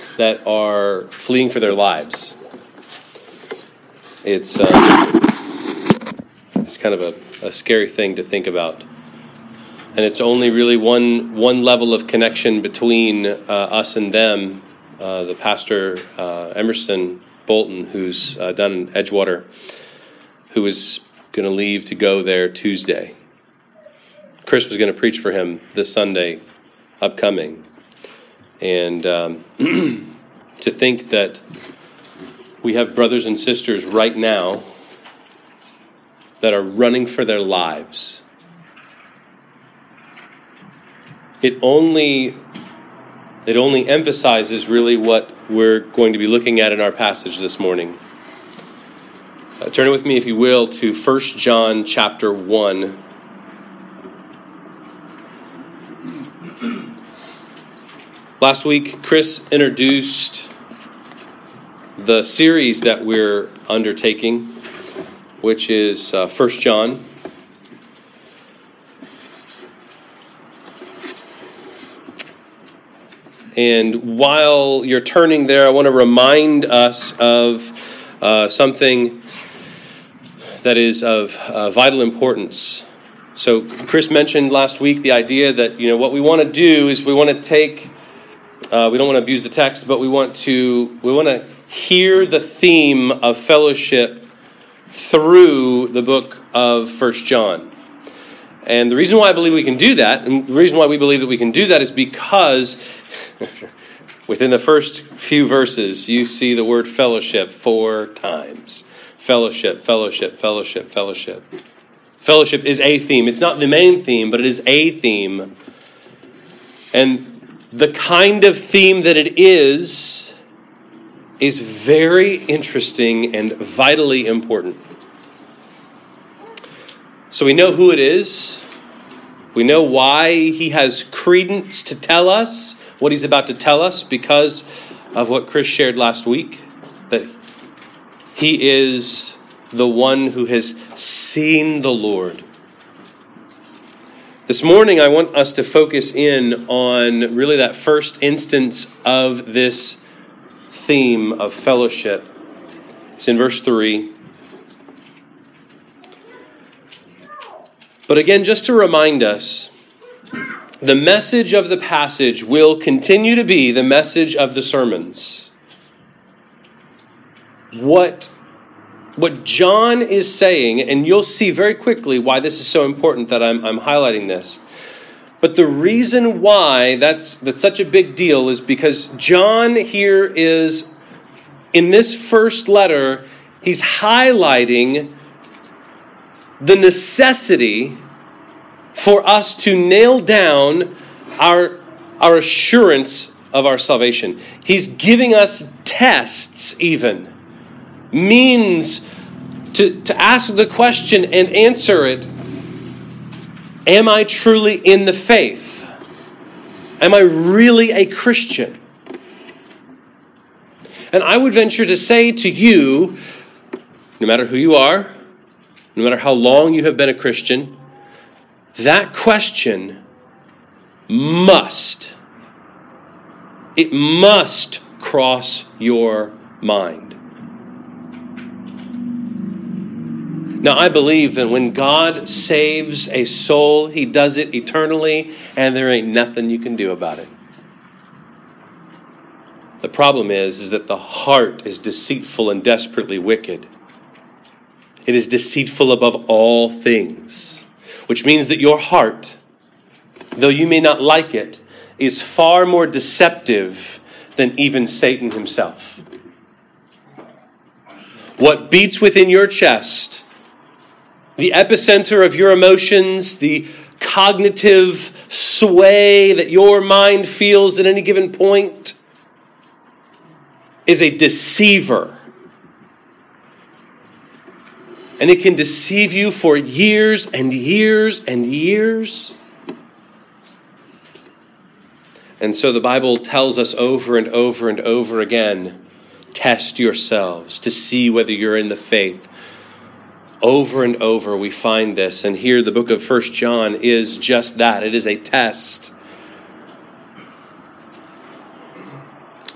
that are fleeing for their lives. It's kind of a scary thing to think about. And it's only really one level of connection between us and them. The pastor, Emerson Bolton, who's down in Edgewater, who was going to leave to go there Tuesday. Chris was going to preach for him this Sunday upcoming. And to think that we have brothers and sisters right now that are running for their lives. It only emphasizes really what we're going to be looking at in our passage this morning. Turn it with me, if you will, to 1 John chapter 1. Last week, Chris introduced the series that we're undertaking, which is 1 John. And while you're turning there, I want to remind us of something that is of vital importance. So Chris mentioned last week the idea that, what we want to do is we want to take, we don't want to abuse the text, but we want to hear the theme of fellowship through the book of 1 John. And the reason why I believe we can do that, and the reason why we believe that we can do that is because within the first few verses, you see the word fellowship 4 times. Fellowship, fellowship, fellowship, fellowship. Fellowship is a theme. It's not the main theme, but it is a theme. And the kind of theme that it is very interesting and vitally important. So we know who it is. We know why he has credence to tell us what he's about to tell us because of what Chris shared last week, that he is the one who has seen the Lord. This morning, I want us to focus in on really that first instance of this theme of fellowship. It's in verse 3. But again, just to remind us, the message of the passage will continue to be the message of the sermons. What John is saying, and you'll see very quickly why this is so important that I'm highlighting this. But the reason why that's such a big deal is because John here is, in this first letter, he's highlighting the necessity for us to nail down our assurance of our salvation. He's giving us tests even, means to ask the question and answer it. Am I truly in the faith? Am I really a Christian? And I would venture to say to you, no matter who you are, no matter how long you have been a Christian, that question must cross your mind. Now, I believe that when God saves a soul, he does it eternally, and there ain't nothing you can do about it. The problem is that the heart is deceitful and desperately wicked. It is deceitful above all things, which means that your heart, though you may not like it, is far more deceptive than even Satan himself. What beats within your chest, the epicenter of your emotions, the cognitive sway that your mind feels at any given point, is a deceiver. And it can deceive you for years and years and years. And so the Bible tells us over and over and over again, test yourselves to see whether you're in the faith. Over and over we find this. And here the book of 1 John is just that. It is a test.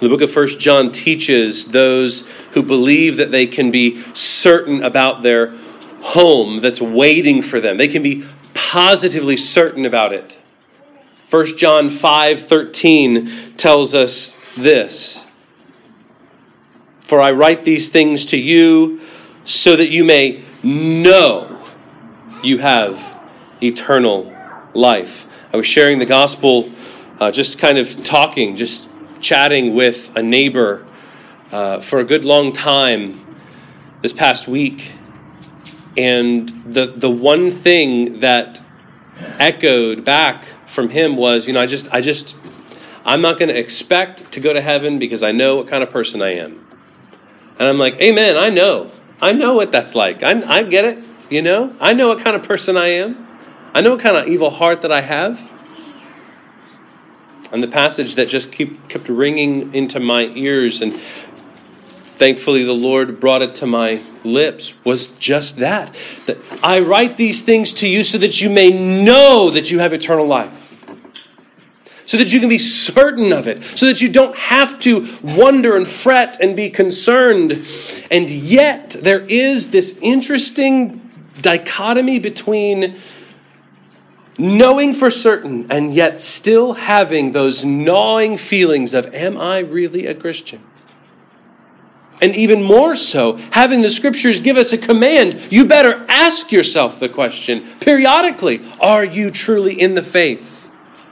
The book of 1 John teaches those who believe that they can be certain about their home that's waiting for them. They can be positively certain about it. 1 John 5:13 tells us this: "For I write these things to you so that you may know you have eternal life." I was sharing the gospel, just kind of talking, just chatting with a neighbor for a good long time this past week. And the one thing that echoed back from him was, I'm not going to expect to go to heaven because I know what kind of person I am. And I'm like, amen, I know what that's like. I get it, I know what kind of person I am. I know what kind of evil heart that I have. And the passage that just kept ringing into my ears, and thankfully the Lord brought it to my lips, was just that I write these things to you so that you may know that you have eternal life. So that you can be certain of it. So that you don't have to wonder and fret and be concerned. And yet there is this interesting dichotomy between knowing for certain and yet still having those gnawing feelings of, am I really a Christian? And even more so, having the scriptures give us a command, you better ask yourself the question periodically, are you truly in the faith?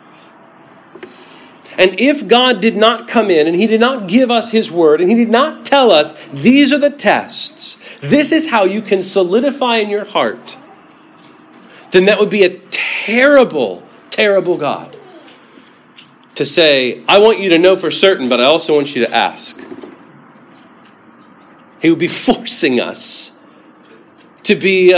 And if God did not come in and he did not give us his word and he did not tell us, these are the tests, this is how you can solidify in your heart, then that would be a terrible, terrible God to say, I want you to know for certain, but I also want you to ask. He would be forcing us to be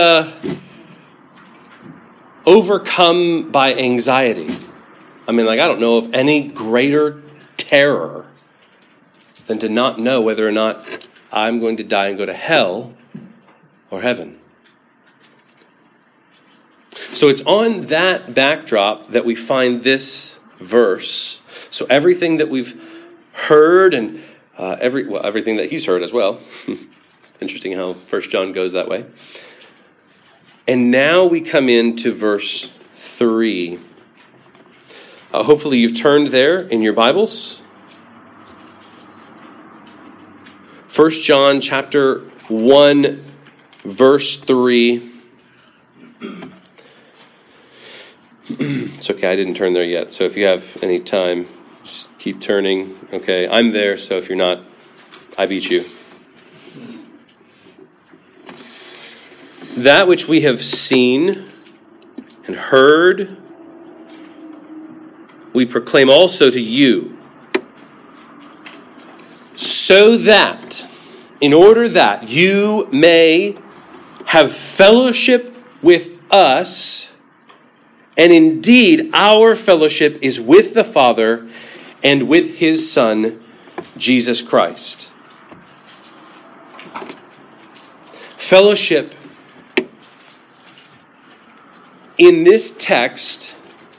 overcome by anxiety. I don't know of any greater terror than to not know whether or not I'm going to die and go to hell or heaven. So it's on that backdrop that we find this verse. So everything that we've heard and everything that he's heard as well. Interesting how 1 John goes that way. And now we come into verse 3. Hopefully you've turned there in your Bibles. 1 John chapter 1, verse 3. It's okay, I didn't turn there yet. So if you have any time, just keep turning. Okay, I'm there, so if you're not, I beat you. That which we have seen and heard, we proclaim also to you, so that, in order that you may have fellowship with us. And indeed, our fellowship is with the Father and with his Son, Jesus Christ. Fellowship in this text,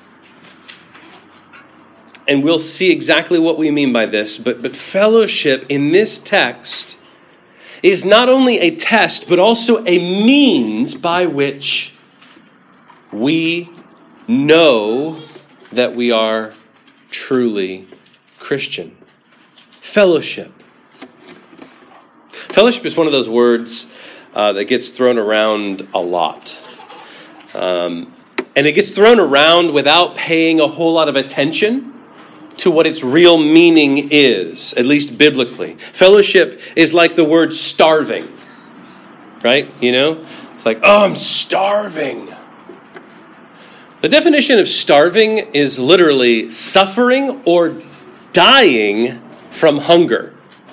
and we'll see exactly what we mean by this, but fellowship in this text is not only a test, but also a means by which we know that we are truly Christian. Fellowship. Fellowship is one of those words that gets thrown around a lot. And it gets thrown around without paying a whole lot of attention to what its real meaning is, at least biblically. Fellowship is like the word starving, right? It's like, oh, I'm starving. The definition of starving is literally suffering or dying from hunger.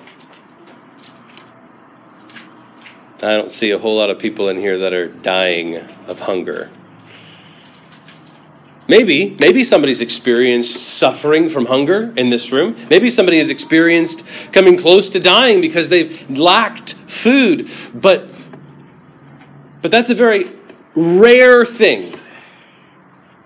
I don't see a whole lot of people in here that are dying of hunger. Maybe somebody's experienced suffering from hunger in this room. Maybe somebody has experienced coming close to dying because they've lacked food. But that's a very rare thing.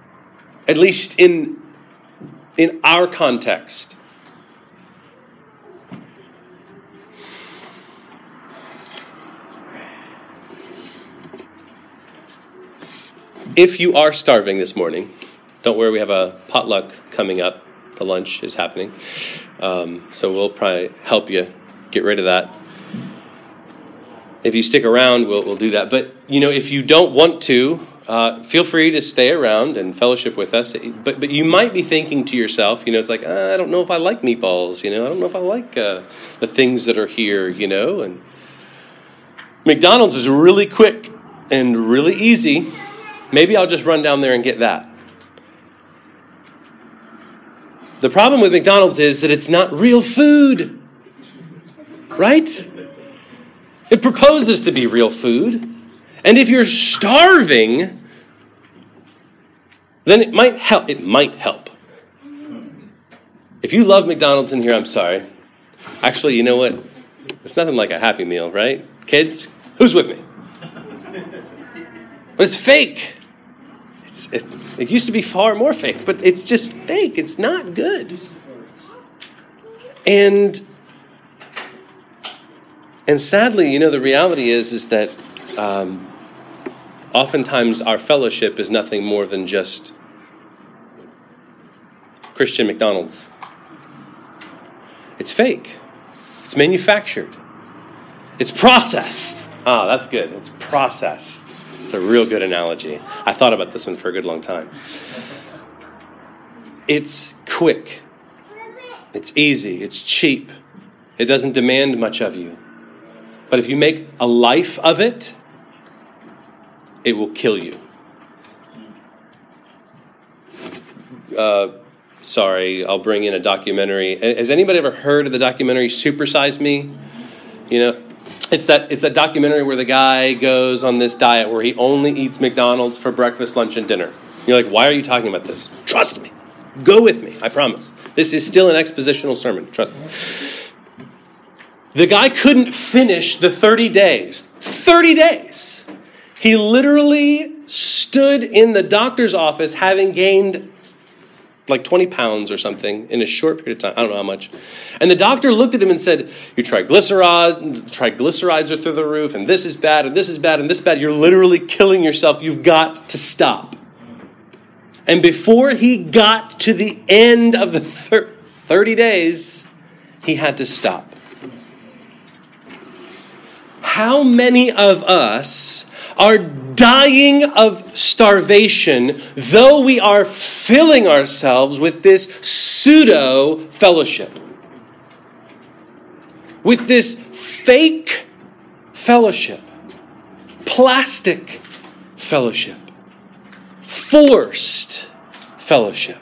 At least in our context. If you are starving this morning, don't worry, we have a potluck coming up. The lunch is happening. So we'll probably help you get rid of that. If you stick around, we'll do that. But, if you don't want to, feel free to stay around and fellowship with us. But you might be thinking to yourself, it's like, I don't know if I like meatballs, I don't know if I like the things that are here, And McDonald's is really quick and really easy. Maybe I'll just run down there and get that. The problem with McDonald's is that it's not real food, right? It proposes to be real food. And if you're starving, then it might help. If you love McDonald's in here, I'm sorry. Actually, you know what? It's nothing like a Happy Meal, right? Kids, who's with me? But it's fake. It used to be far more fake, but it's just fake. It's not good. And sadly, the reality is that oftentimes our fellowship is nothing more than just Christian McDonald's. It's fake. It's manufactured. It's processed. That's good. It's processed. It's a real good analogy. I thought about this one for a good long time. It's quick. It's easy. It's cheap. It doesn't demand much of you. But if you make a life of it, it will kill you. Sorry, I'll bring in a documentary. Has anybody ever heard of the documentary Super Size Me? It's that documentary where the guy goes on this diet where he only eats McDonald's for breakfast, lunch, and dinner. You're like, why are you talking about this? Trust me. Go with me. I promise. This is still an expositional sermon. Trust me. The guy couldn't finish the 30 days. 30 days. He literally stood in the doctor's office having gained like 20 pounds or something in a short period of time. I don't know how much. And the doctor looked at him and said, your triglycerides are through the roof, and this is bad, and this is bad, and this is bad. You're literally killing yourself. You've got to stop. And before he got to the end of the 30 days, he had to stop. How many of us are dying of starvation, though we are filling ourselves with this pseudo-fellowship, with this fake fellowship, plastic fellowship, forced fellowship.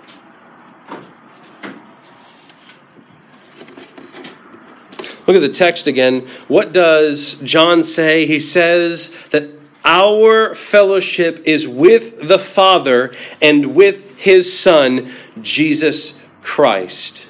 Look at the text again. What does John say? He says that our fellowship is with the Father and with his Son, Jesus Christ.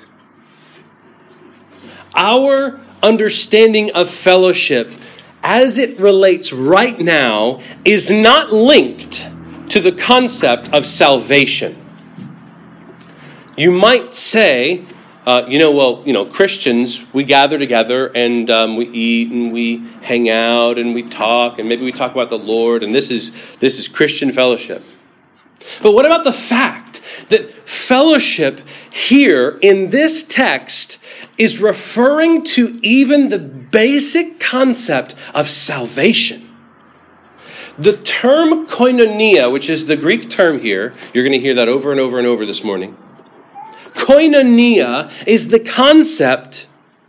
Our understanding of fellowship as it relates right now is not linked to the concept of salvation. You might say, Christians, we gather together and we eat and we hang out and we talk and maybe we talk about the Lord, and this is Christian fellowship. But what about the fact that fellowship here in this text is referring to even the basic concept of salvation? The term koinonia, which is the Greek term here, you're going to hear that over and over and over this morning. Koinonia is the concept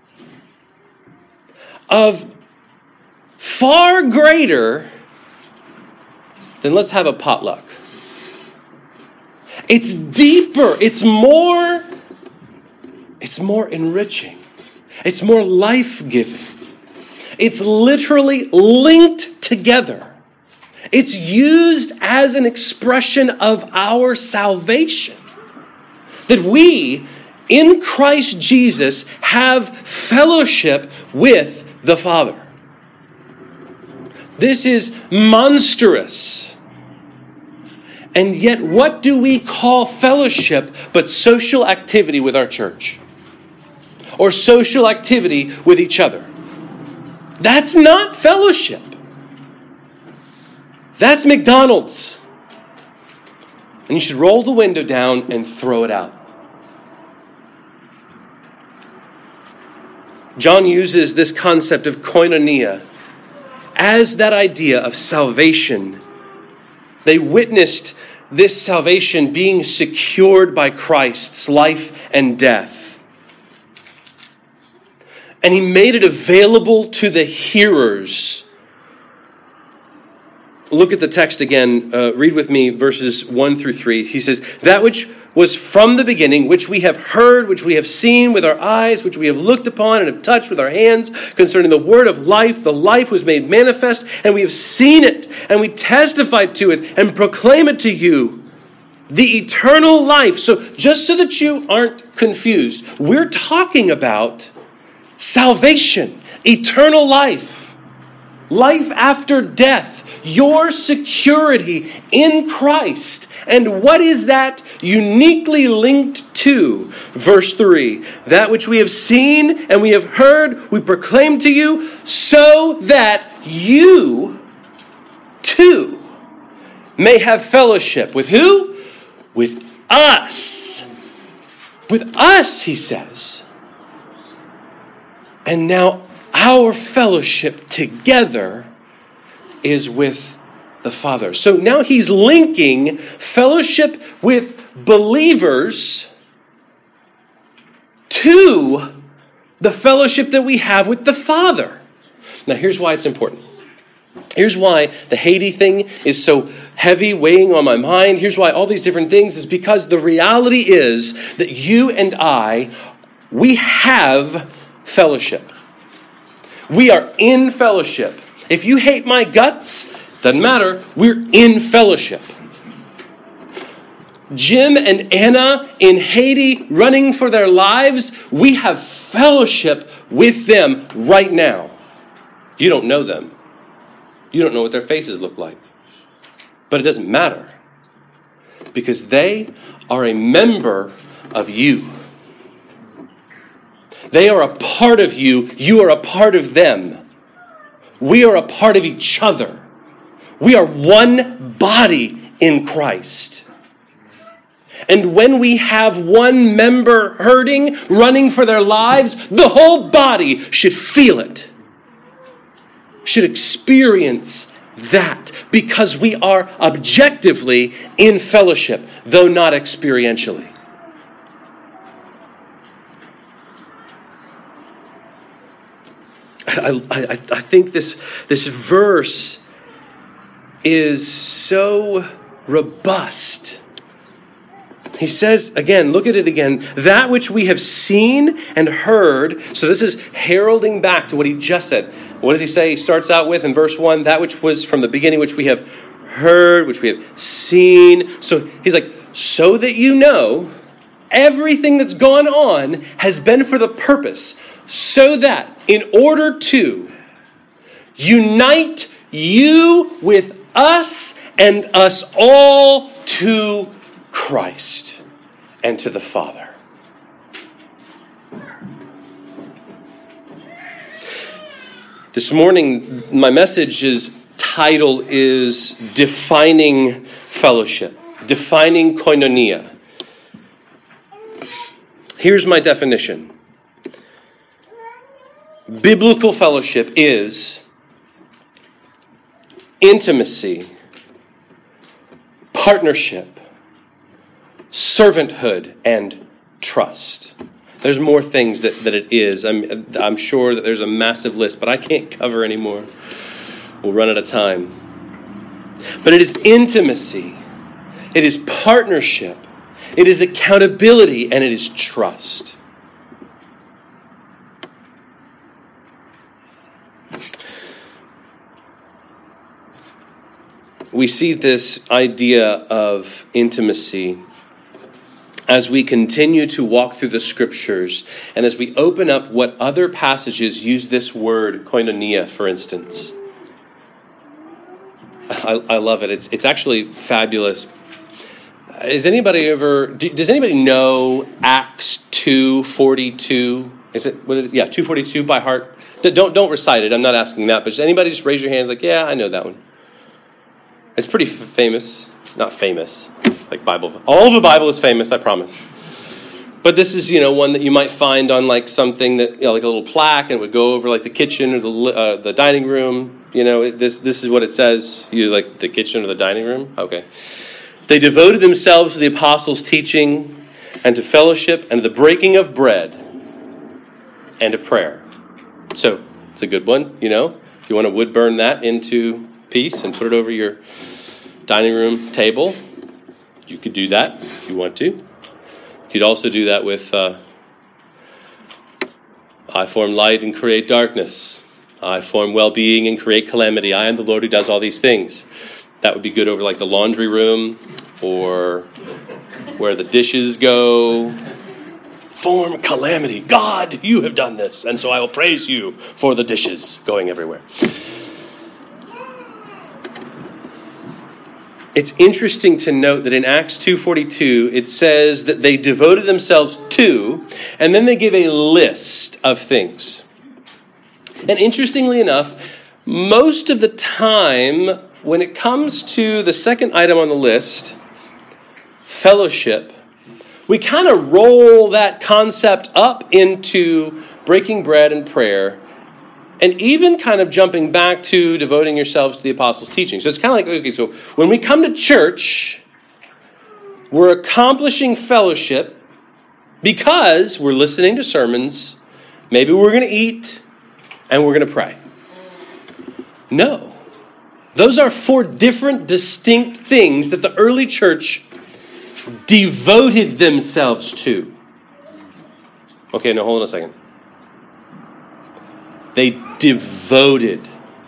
of far greater than let's have a potluck. It's deeper. It's more enriching. It's more life-giving. It's literally linked together. It's used as an expression of our salvation. That we, in Christ Jesus, have fellowship with the Father. This is monstrous. And yet, what do we call fellowship but social activity with our church? or social activity with each other. That's not fellowship. That's McDonald's. And you should roll the window down and throw it out. John uses this concept of koinonia as that idea of salvation. They witnessed this salvation being secured by Christ's life and death. And he made it available to the hearers. Look at the text again. Read with me verses 1 through 3. He says, "That which was from the beginning, which we have heard, which we have seen with our eyes, which we have looked upon and have touched with our hands, concerning the word of life. The life was made manifest, and we have seen it, and we testified to it, and proclaim it to you, the eternal life." So just so that you aren't confused, we're talking about salvation, eternal life, life after death, your security in Christ. And what is that uniquely linked to? Verse 3, "That which we have seen and we have heard, we proclaim to you, so that you too may have fellowship." With who? With us. With us, he says. And now our fellowship together is with the Father. So now he's linking fellowship with believers to the fellowship that we have with the Father. Now here's why it's important. Here's why the Haiti thing is so heavy, weighing on my mind. Here's why all these different things is because the reality is that you and I, we have fellowship. We are in fellowship. If you hate my guts, doesn't matter. We're in fellowship. Jim and Anna in Haiti running for their lives, we have fellowship with them right now. You don't know them. You don't know what their faces look like. But it doesn't matter. Because they are a member of you. They are a part of you. You are a part of them. We are a part of each other. We are one body in Christ. And when we have one member hurting, running for their lives, the whole body should feel it. Should experience that. Because we are objectively in fellowship, though not experientially. I think this verse is so robust. He says, again, look at it again, "That which we have seen and heard." So this is heralding back to what he just said. What does he say? He starts out with, in verse 1, "That which was from the beginning, which we have heard, which we have seen." So he's like, so that you know, everything that's gone on has been for the purpose, so that in order to unite you with us and us all to Christ and to the Father. This morning, my message's title is Defining Fellowship, Defining Koinonia. Here's my definition. Biblical fellowship is intimacy, partnership, servanthood, and trust. There's more things that it is. I'm sure that there's a massive list, but I can't cover anymore. We'll run out of time. But it is intimacy. It is partnership. It is accountability, and it is trust. We see this idea of intimacy as we continue to walk through the scriptures and as we open up what other passages use this word, koinonia, for instance. I love it. It's actually fabulous. Does anybody know Acts 2:42? Is it? 242 by heart. Don't recite it. I'm not asking that. But does anybody just raise your hands like, yeah, I know that one. It's pretty famous. Not famous. It's like Bible. All of the Bible is famous, I promise. But this is, one that you might find on like something that, like a little plaque, and it would go over like the kitchen or the dining room. This is what it says. You like the kitchen or the dining room? Okay. They devoted themselves to the apostles' teaching and to fellowship and to the breaking of bread and to prayer. So it's a good one, If you want to wood burn that into piece and put it over your dining room table, you could do that if you want to. You could also do that with I form light and create darkness. I form well-being and create calamity. I am the Lord who does all these things. That would be good over like the laundry room or where the dishes go. Form calamity. God, you have done this, and so I will praise you for the dishes going everywhere. It's interesting to note that in Acts 2:42, it says that they devoted themselves to, and then they give a list of things. And interestingly enough, most of the time, when it comes to the second item on the list, fellowship, we kind of roll that concept up into breaking bread and prayer, and even kind of jumping back to devoting yourselves to the apostles' teaching. So it's kind of like, okay, so when we come to church, we're accomplishing fellowship because we're listening to sermons, maybe we're going to eat, and we're going to pray. No. Those are 4 different distinct things that the early church devoted themselves to. Okay, now hold on a second. They devoted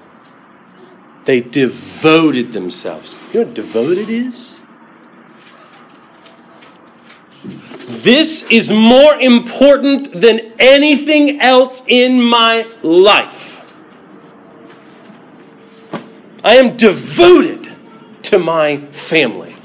themselves. You know what devoted is? This is more important than anything else in my life. I am devoted to my family.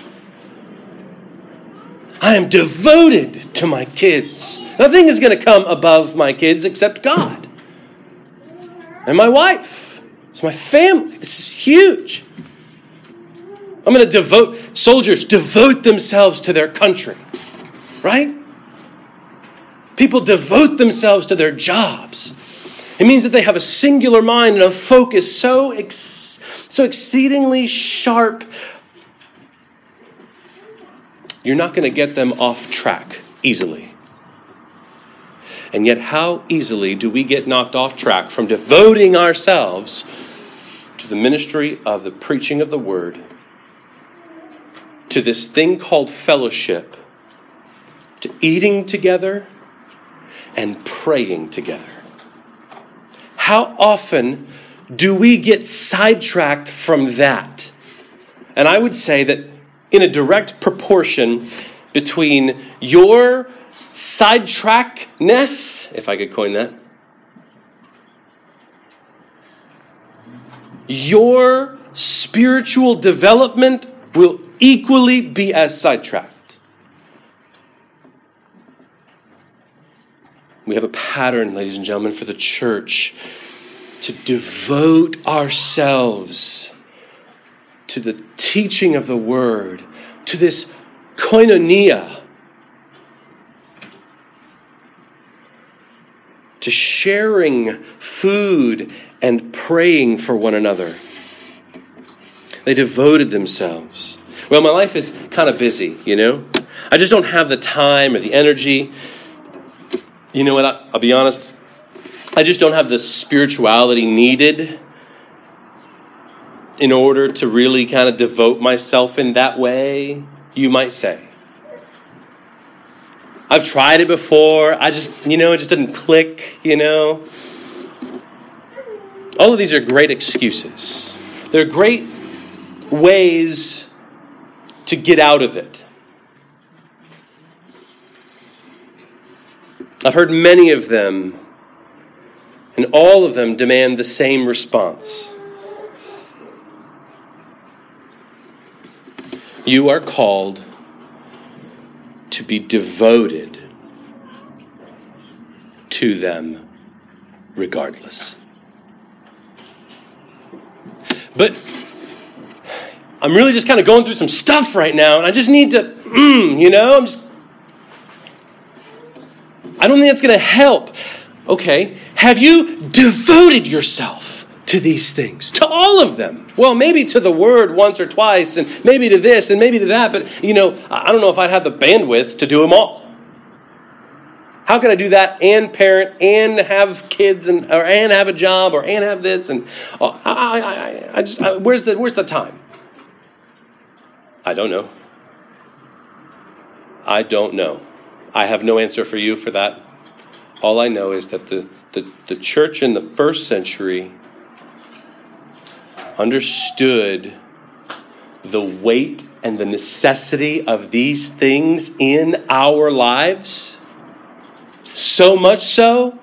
I am devoted to my kids. Nothing is going to come above my kids except God. And my wife. It's my family. This is huge. I'm going to soldiers devote themselves to their country. Right? People devote themselves to their jobs. It means that they have a singular mind and a focus so exceedingly sharp. You're not going to get them off track easily. And yet, how easily do we get knocked off track from devoting ourselves to the ministry of the preaching of the word, to this thing called fellowship, to eating together and praying together? How often do we get sidetracked from that? And I would say that in a direct proportion between your sidetrackness, if I could coin that, your spiritual development will equally be as sidetracked. We have a pattern, ladies and gentlemen, for the church to devote ourselves to the teaching of the word, to this koinonia, to sharing food and praying for one another. They devoted themselves. Well, my life is kind of busy, I just don't have the time or the energy. You know what? I'll be honest. I just don't have the spirituality needed in order to really kind of devote myself in that way, you might say. I've tried it before. It just didn't click, All of these are great excuses. They're great ways to get out of it. I've heard many of them, and all of them demand the same response. You are called to be devoted to them regardless. But I'm really just kind of going through some stuff right now, and I just need to, I don't think that's going to help. Okay, have you devoted yourself to these things? To all of them? Well, maybe to the word once or twice, and maybe to this, and maybe to that, but, I don't know if I'd have the bandwidth to do them all. How can I do that and parent and have kids and have a job and have this? And where's the time? I don't know. I have no answer for you for that. All I know is that the church in the first century understood the weight and the necessity of these things in our lives, so much so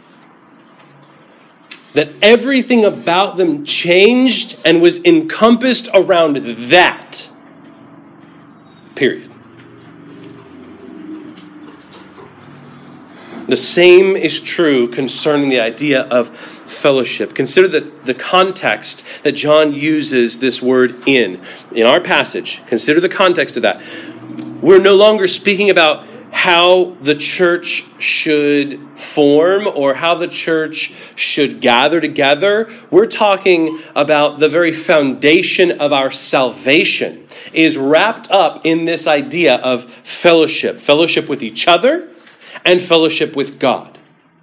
that everything about them changed and was encompassed around that. Period. The same is true concerning the idea of fellowship. Consider the context that John uses this word in our passage. Consider the context of that. We're no longer speaking about how the church should form or how the church should gather together. We're talking about the very foundation of our salvation is wrapped up in this idea of fellowship. Fellowship with each other and fellowship with God.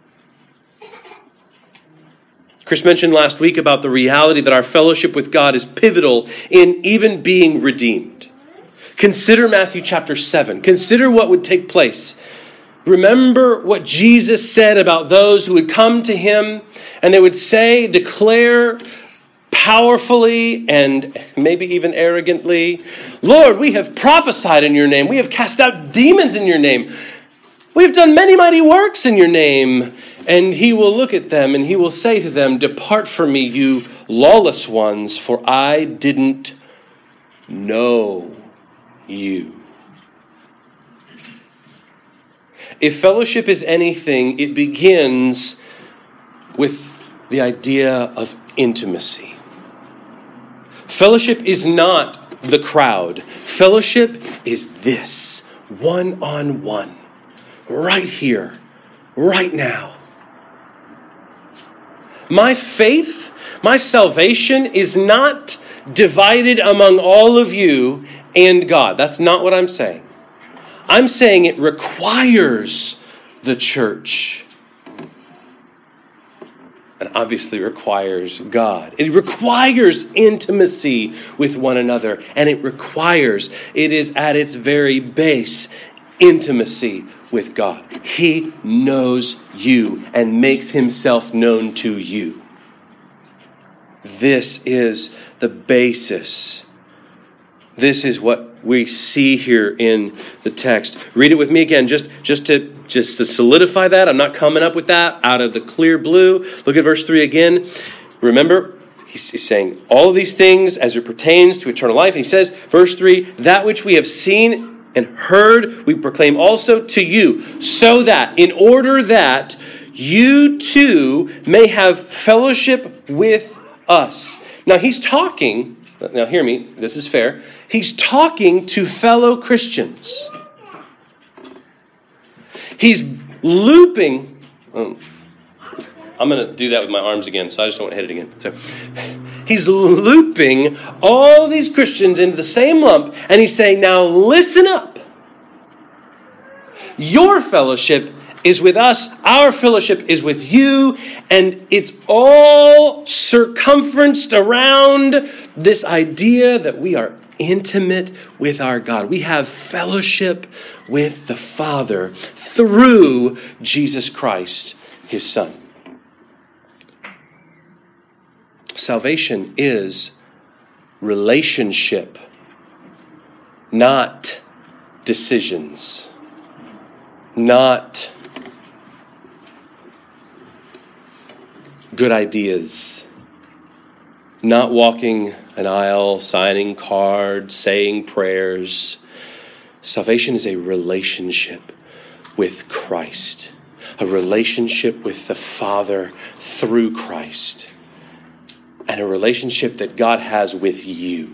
Chris mentioned last week about the reality that our fellowship with God is pivotal in even being redeemed. Consider Matthew chapter 7. Consider what would take place. Remember what Jesus said about those who would come to him and they would declare powerfully and maybe even arrogantly, "Lord, we have prophesied in your name. We have cast out demons in your name. We have done many mighty works in your name." And he will look at them and he will say to them, "Depart from me, you lawless ones, for I didn't know you." If fellowship is anything, it begins with the idea of intimacy. Fellowship is not the crowd. Fellowship is this, one-on-one, right here, right now. My faith, my salvation is not divided among all of you and God. That's not what I'm saying. I'm saying it requires the church. And obviously requires God. It requires intimacy with one another. And it is at its very base, intimacy with God. He knows you and makes himself known to you. This is the basis. This is what we see here in the text. Read it with me again, just to solidify that. I'm not coming up with that out of the clear blue. Look at verse 3 again. Remember, he's saying all of these things as it pertains to eternal life. And he says, verse 3, "That which we have seen and heard, we proclaim also to you, so that, in order that you too may have fellowship with us." Now he's talking, now hear me, this is fair. He's talking to fellow Christians. He's looping, I'm going to do that with my arms again, so I just don't want to hit it again. So he's looping all these Christians into the same lump, and he's saying, now listen up. Your fellowship is with us, our fellowship is with you, and it's all circumferenced around this idea that we are intimate with our God. We have fellowship with the Father through Jesus Christ, his Son. Salvation is relationship, not decisions, not good ideas, not walking an aisle, signing cards, saying prayers. Salvation is a relationship with Christ. a relationship with the Father through Christ, and a relationship that God has with you.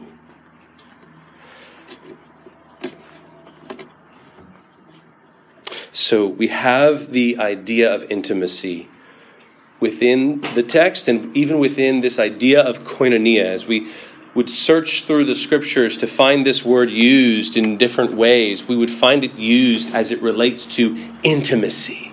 So we have the idea of intimacy within the text and even within this idea of koinonia. As we would search through the scriptures to find this word used in different ways, we would find it used as it relates to intimacy.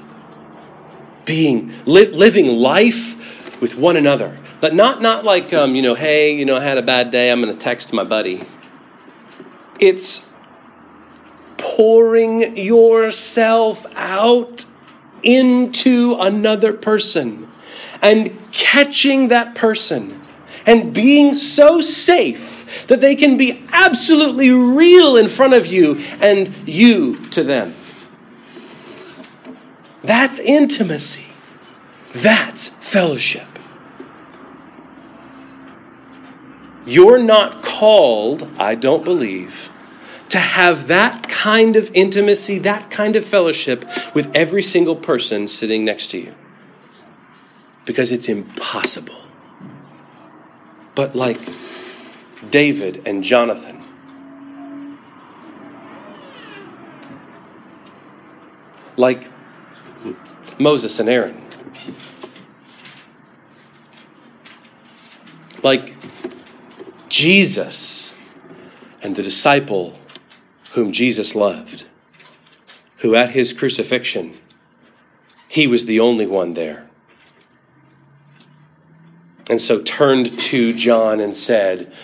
Living life with one another. But not like, hey, I had a bad day, I'm going to text my buddy. It's pouring yourself out into another person and catching that person and being so safe that they can be absolutely real in front of you and you to them. That's intimacy. That's fellowship. You're not called, I don't believe, to have that kind of intimacy, that kind of fellowship with every single person sitting next to you. Because it's impossible. But like David and Jonathan, like Moses and Aaron, like Jesus and the disciple whom Jesus loved, who at his crucifixion, he was the only one there. And so turned to John and said,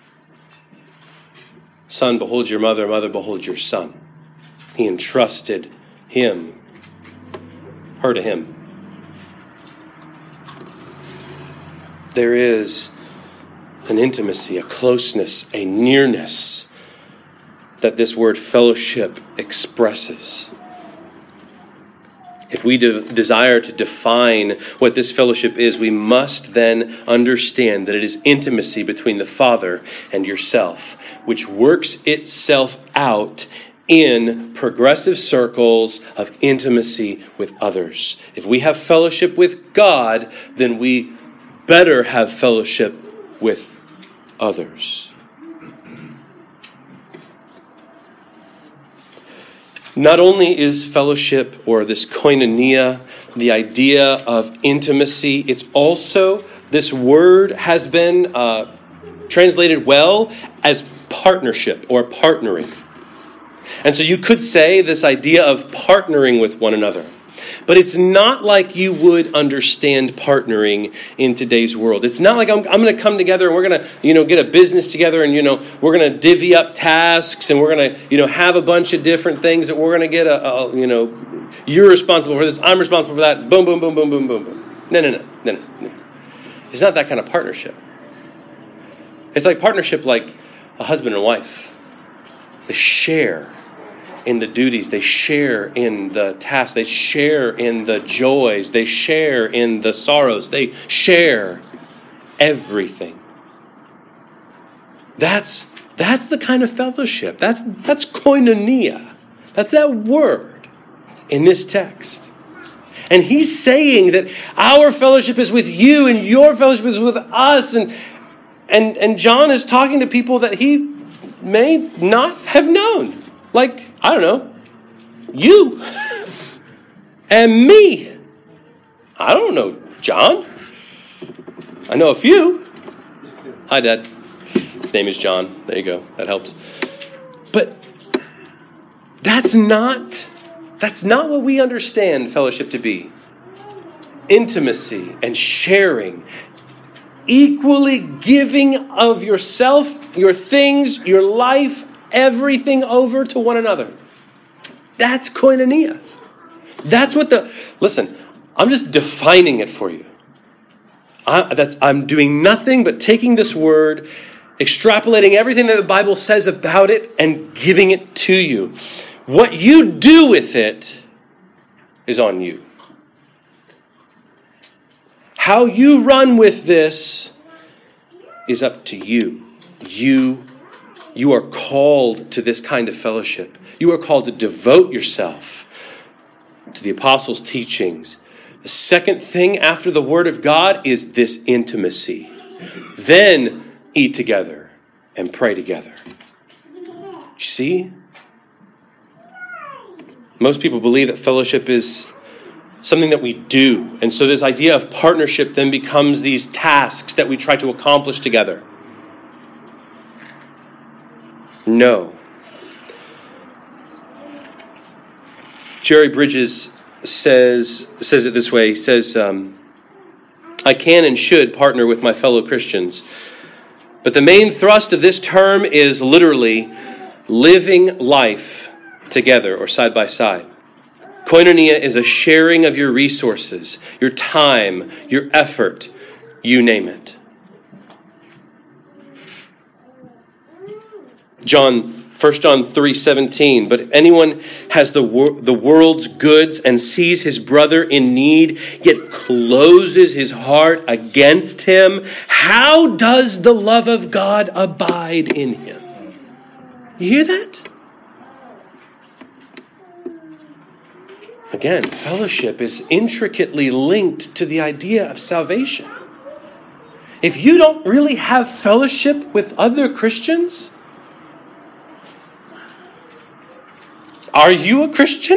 "Son, behold your mother, mother, behold your son." He entrusted her to him. There is an intimacy, a closeness, a nearness that this word fellowship expresses. If we desire to define what this fellowship is, we must then understand that it is intimacy between the Father and yourself, which works itself out in progressive circles of intimacy with others. If we have fellowship with God, then we better have fellowship with others. Not only is fellowship, or this koinonia, the idea of intimacy, it's also, this word has been translated well as partnership or partnering. And so you could say this idea of partnering with one another. But it's not like you would understand partnering in today's world. It's not like I'm going to come together and we're going to, get a business together and, we're going to divvy up tasks and we're going to, have a bunch of different things that we're going to get you're responsible for this, I'm responsible for that, boom, boom, boom, boom, boom, boom, boom. No. It's not that kind of partnership. It's like partnership like a husband and wife. They share in the duties, they share in the tasks, they share in the joys, they share in the sorrows, they share everything. That's the kind of fellowship. That's koinonia. That's that word in this text. And he's saying that our fellowship is with you and your fellowship is with us. And John is talking to people that he may not have known. Like, I don't know, you and me. I don't know John. I know a few. Hi, Dad. His name is John. There you go. That helps. But that's not what we understand fellowship to be. Intimacy and sharing. Equally giving of yourself, your things, your life, everything over to one another. That's koinonia. That's what listen, I'm just defining it for you. I'm doing nothing but taking this word, extrapolating everything that the Bible says about it, and giving it to you. What you do with it is on you. How you run with this is up to you. You are called to this kind of fellowship. You are called to devote yourself to the apostles' teachings. The second thing after the Word of God is this intimacy. Then eat together and pray together. You see? Most people believe that fellowship is something that we do. And so this idea of partnership then becomes these tasks that we try to accomplish together. No. Jerry Bridges says it this way. He says, I can and should partner with my fellow Christians. But the main thrust of this term is literally living life together or side by side. Koinonia is a sharing of your resources, your time, your effort, you name it. 1 John 3:17, but if anyone has the world's goods and sees his brother in need, yet closes his heart against him, how does the love of God abide in him? You hear that? Again, fellowship is intricately linked to the idea of salvation. If you don't really have fellowship with other Christians, are you a Christian?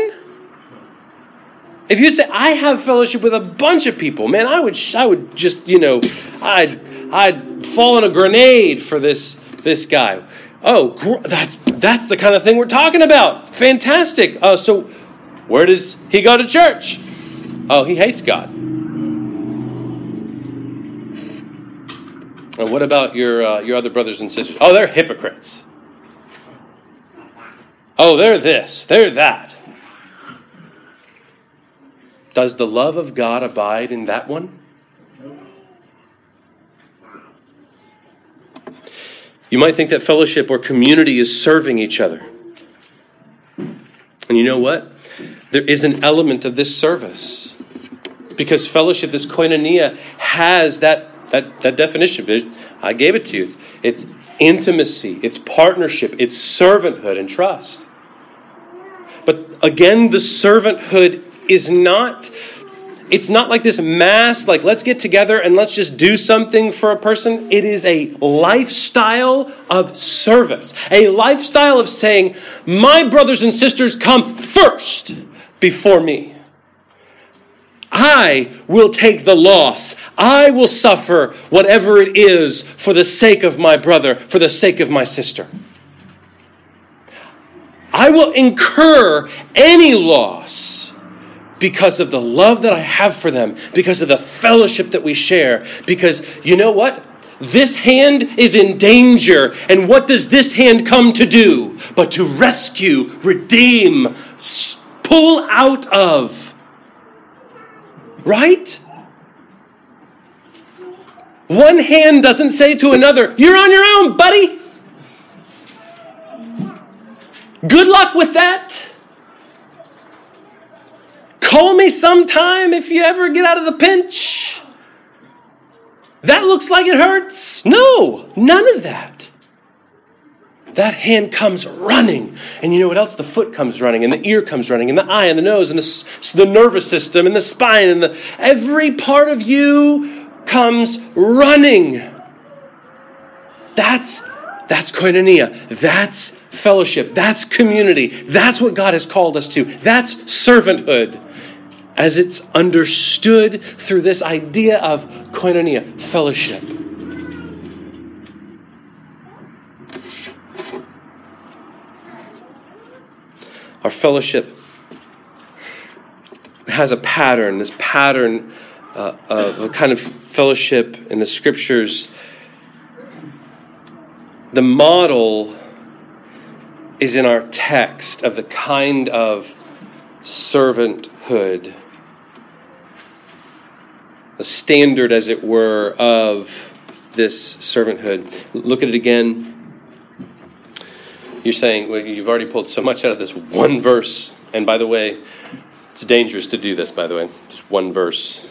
If you say, I have fellowship with a bunch of people, man, I would just, I'd fall in a grenade for this guy. Oh, that's the kind of thing we're talking about. Fantastic. So where does he go to church? Oh, he hates God. And what about your other brothers and sisters? Oh, they're hypocrites. Oh, they're this, they're that. Does the love of God abide in that one? You might think that fellowship or community is serving each other. And you know what? There is an element of this service. Because fellowship, this koinonia, has that definition. I gave it to you. It's intimacy, it's partnership, it's servanthood and trust. But again, the servanthood is not, it's not like this mass, like let's get together and let's just do something for a person. It is a lifestyle of service, a lifestyle of saying, my brothers and sisters come first before me. I will take the loss. I will suffer whatever it is for the sake of my brother, for the sake of my sister. I will incur any loss because of the love that I have for them, because of the fellowship that we share, because you know what? This hand is in danger, and what does this hand come to do? But to rescue, redeem, pull out of. Right? One hand doesn't say to another, you're on your own, buddy. Good luck with that. Call me sometime if you ever get out of the pinch. That looks like it hurts. No, none of that. That hand comes running. And you know what else? The foot comes running, and the ear comes running, and the eye, and the nose, and the nervous system, and the spine, and every part of you comes running. That's koinonia. That's fellowship. That's community. That's what God has called us to. That's servanthood, as it's understood through this idea of koinonia, fellowship. Our fellowship has a pattern, this pattern of a kind of fellowship in the scriptures. The model is in our text of the kind of servanthood, the standard, as it were, of this servanthood. Look at it again. You're saying, well, you've already pulled so much out of this one verse. And by the way, it's dangerous to do this, by the way. Just one verse.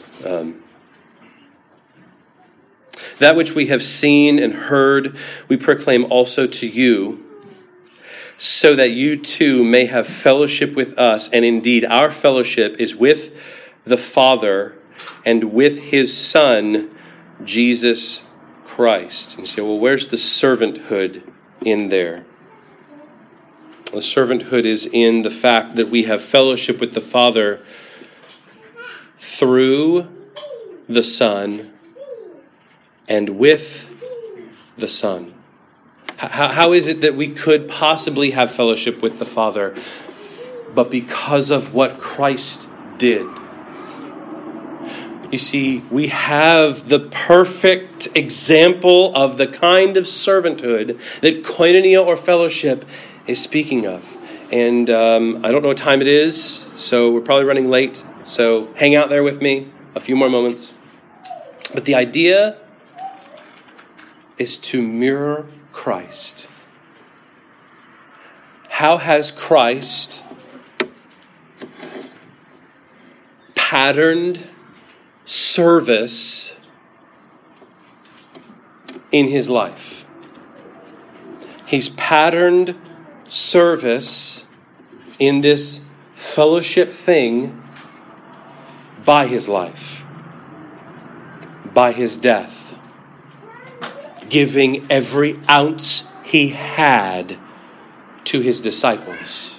That which we have seen and heard, we proclaim also to you, so that you too may have fellowship with us. And indeed, our fellowship is with the Father and with his Son, Jesus Christ. And you say, well, where's the servanthood in there? The servanthood is in the fact that we have fellowship with the Father through the Son and with the Son. How is it that we could possibly have fellowship with the Father, but because of what Christ did? You see, we have the perfect example of the kind of servanthood that koinonia or fellowship is speaking of. And I don't know what time it is, so we're probably running late. So hang out there with me a few more moments. But the idea is to mirror Christ. How has Christ patterned service in his life? He's patterned service in this fellowship thing by his life, by his death, giving every ounce he had to his disciples.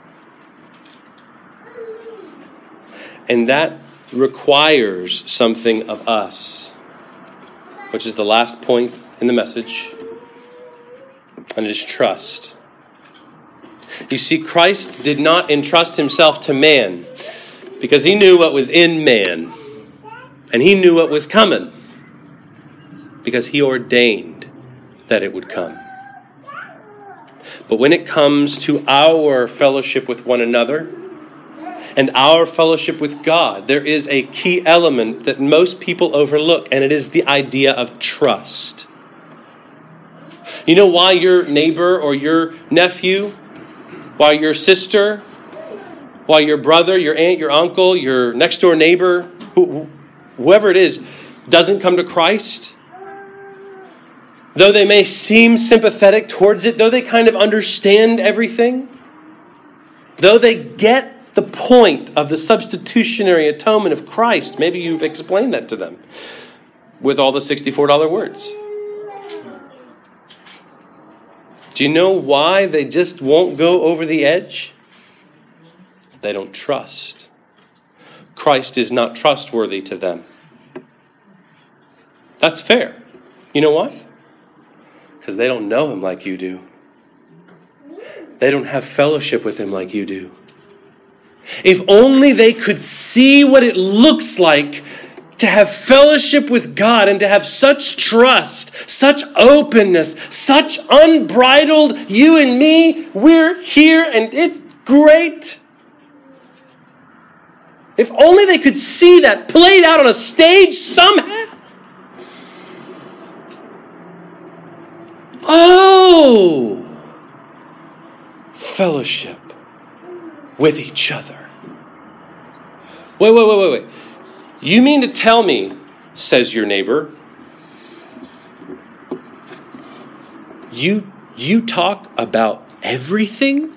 And that requires something of us, which is the last point in the message, and it is trust. You see, Christ did not entrust himself to man because he knew what was in man, and he knew what was coming because he ordained that it would come. But when it comes to our fellowship with one another and our fellowship with God, there is a key element that most people overlook, and it is the idea of trust. You know why your neighbor or your nephew, why your sister, why your brother, your aunt, your uncle, your next door neighbor, whoever it is, doesn't come to Christ? Though they may seem sympathetic towards it, though they kind of understand everything, though they get the point of the substitutionary atonement of Christ, maybe you've explained that to them with all the $64 words. Do you know why they just won't go over the edge? They don't trust. Christ is not trustworthy to them. That's fair. You know why? Because they don't know him like you do. They don't have fellowship with him like you do. If only they could see what it looks like to have fellowship with God and to have such trust, such openness, such unbridled, you and me, we're here and it's great. If only they could see that played out on a stage somehow. Oh, fellowship with each other. Wait. You mean to tell me, says your neighbor, you talk about everything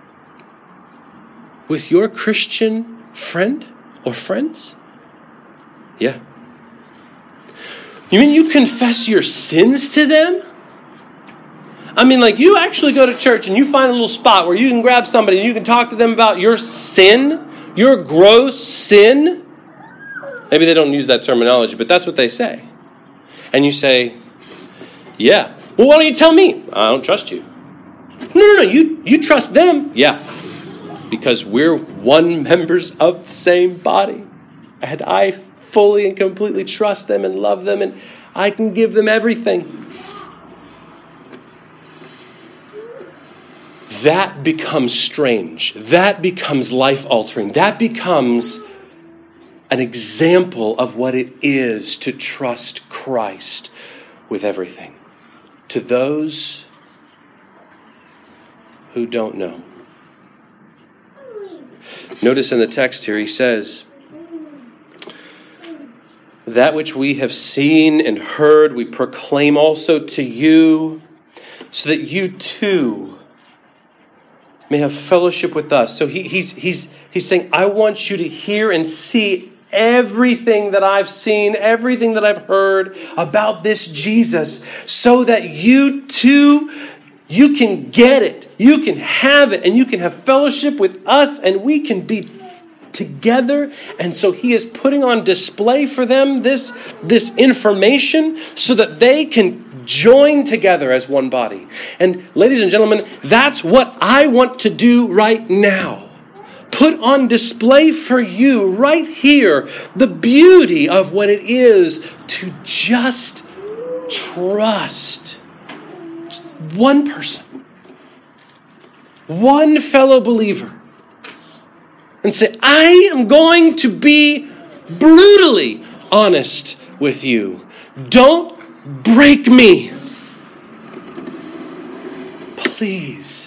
with your Christian friend or friends? Yeah. You mean you confess your sins to them? I mean, like, you actually go to church and you find a little spot where you can grab somebody and you can talk to them about your sin, your gross sin. Maybe they don't use that terminology, but that's what they say. And you say, yeah. Well, why don't you tell me? I don't trust you. No, you trust them. Yeah. Because we're one members of the same body. And I fully and completely trust them and love them, and I can give them everything. That becomes strange. That becomes life-altering. That becomes an example of what it is to trust Christ with everything. To those who don't know. Notice in the text here, he says, that which we have seen and heard, we proclaim also to you, so that you too may have fellowship with us. So he's saying, I want you to hear and see everything that I've seen, everything that I've heard about this Jesus, so that you too, you can get it, you can have it, and you can have fellowship with us, and we can be together. And so he is putting on display for them this information so that they can join together as one body. And ladies and gentlemen, that's what I want to do right now. Put on display for you right here the beauty of what it is to just trust one person, one fellow believer, and say, I am going to be brutally honest with you. Don't break me. Please.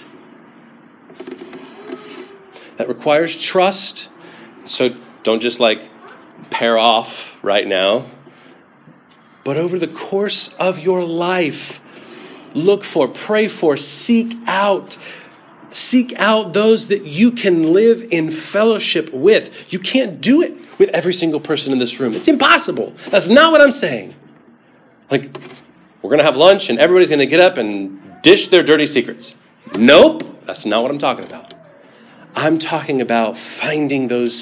That requires trust. So don't just pair off right now. But over the course of your life, look for, pray for, seek out those that you can live in fellowship with. You can't do it with every single person in this room. It's impossible. That's not what I'm saying. We're going to have lunch and everybody's going to get up and dish their dirty secrets. Nope, that's not what I'm talking about. I'm talking about finding those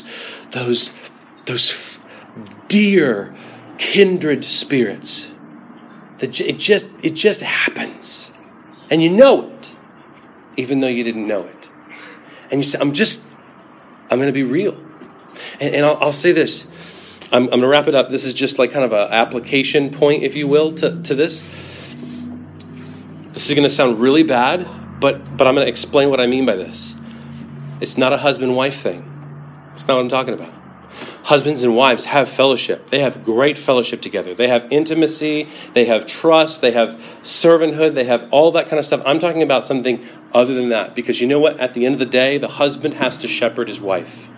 dear, kindred spirits. It just happens. And you know it, even though you didn't know it. And you say, I'm going to be real. And I'll say this. I'm going to wrap it up. This is just kind of an application point, if you will, to this. This is going to sound really bad, but I'm going to explain what I mean by this. It's not a husband-wife thing. It's not what I'm talking about. Husbands and wives have fellowship. They have great fellowship together. They have intimacy. They have trust. They have servanthood. They have all that kind of stuff. I'm talking about something other than that. Because you know what? At the end of the day, the husband has to shepherd his wife.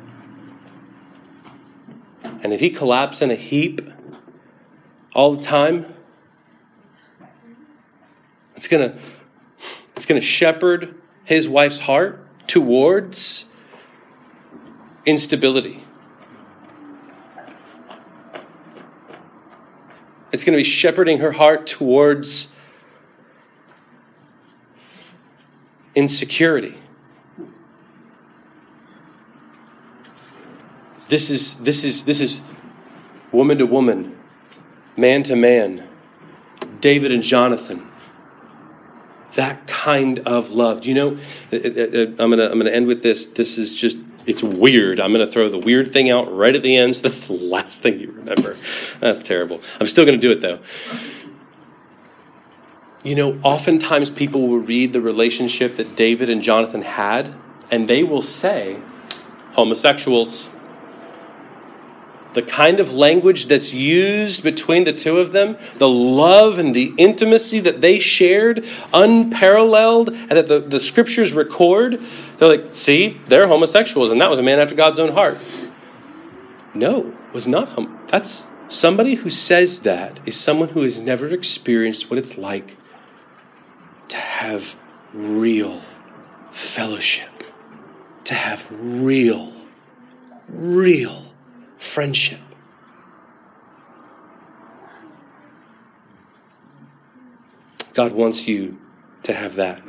And if he collapses in a heap all the time, it's gonna shepherd his wife's heart towards instability. It's going to be shepherding her heart towards insecurity. This is woman to woman, man to man, David and Jonathan. That kind of love. Do you know, I'm gonna end with this. This is just, it's weird. I'm going to throw the weird thing out right at the end, so that's the last thing you remember. That's terrible. I'm still going to do it, though. You know, oftentimes people will read the relationship that David and Jonathan had, and they will say, homosexuals. The kind of language that's used between the two of them, the love and the intimacy that they shared, unparalleled, and that the scriptures record, they're like, see, they're homosexuals, and that was a man after God's own heart. No, it was not. That's somebody who says that is someone who has never experienced what it's like to have real fellowship, to have real friendship. God wants you to have that.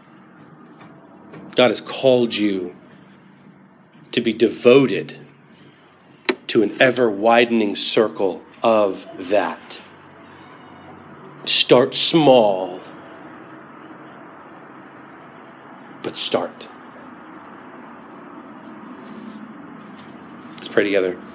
God has called you to be devoted to an ever-widening circle of that. Start small, but start. Let's pray together.